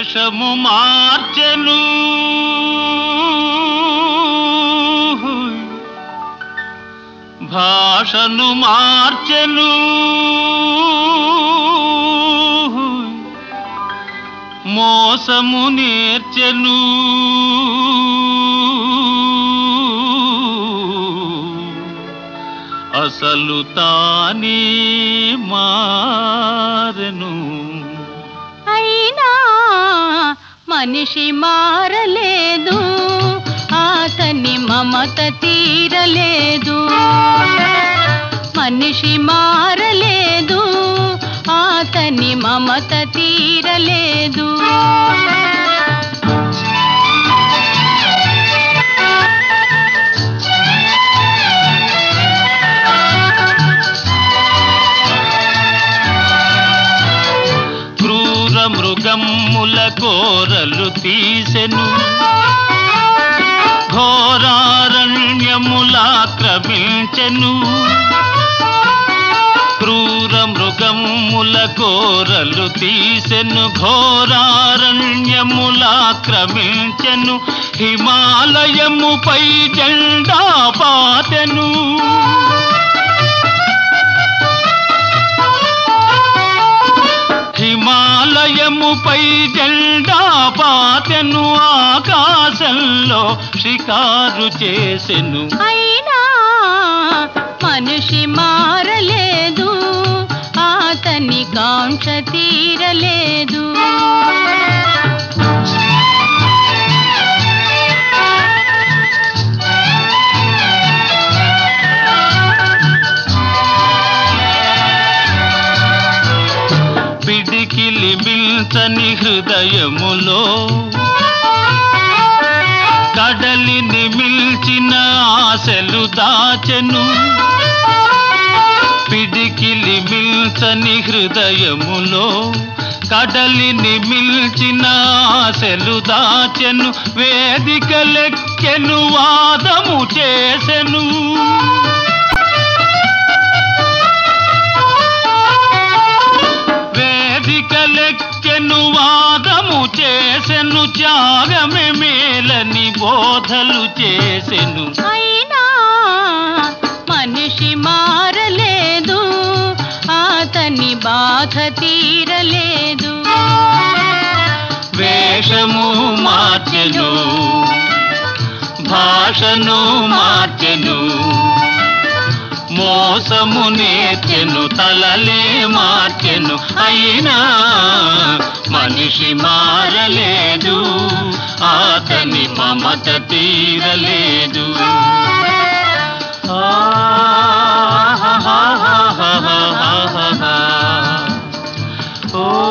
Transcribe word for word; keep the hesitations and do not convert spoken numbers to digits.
వేషము మార్చెను భాషను మార్చెను మోసము నేర్చెను అసలు తానే మారెను. అయినా మనిషి మారలేదు, అతని మమత తీరలేదు. మనిషి మారలేదు, అతని మమత తీరలేదు. క్రూర మృగమ్ముల కోరలు తీసెను, ఘోరారణ్యములాక్రమించెను. క్రూర మృగమ్ముల కోరలు తీసెను, ఘోరారణ్యములాక్రమించెను. హిమాలయముపై జెండా పాతెను, హిమాలయముపై జెండా పాతెను. ఆకాశంలో షికారు చేసెను. అయినా మనిషి మారలేదు, అతని కాంక్ష తీరలేదు. పిడికిలి మిల్చని హృదయములో కడలిని మిల్చిన ఆశలు దాచెను. పిడికిలి మిల్చని హృదయములో కడలిని మిల్చిన ఆశలు దాచెను. వేదికలెక్కెను, వాదము చేసెను. వేదికలెక్కెను, వాదము చేసెను. త్యాగమే మేలని బోధలు చేసెను. అయినా మనిషి మారలేదు, అతని బాధ తీరలేదు. వేషము మార్చెను, భాషను మార్చెను, మోసము నేర్చెను, తలలే మార్చెను. అయినా మనిషి మారలేదు, అతని మమత తీరలేదు. ఆ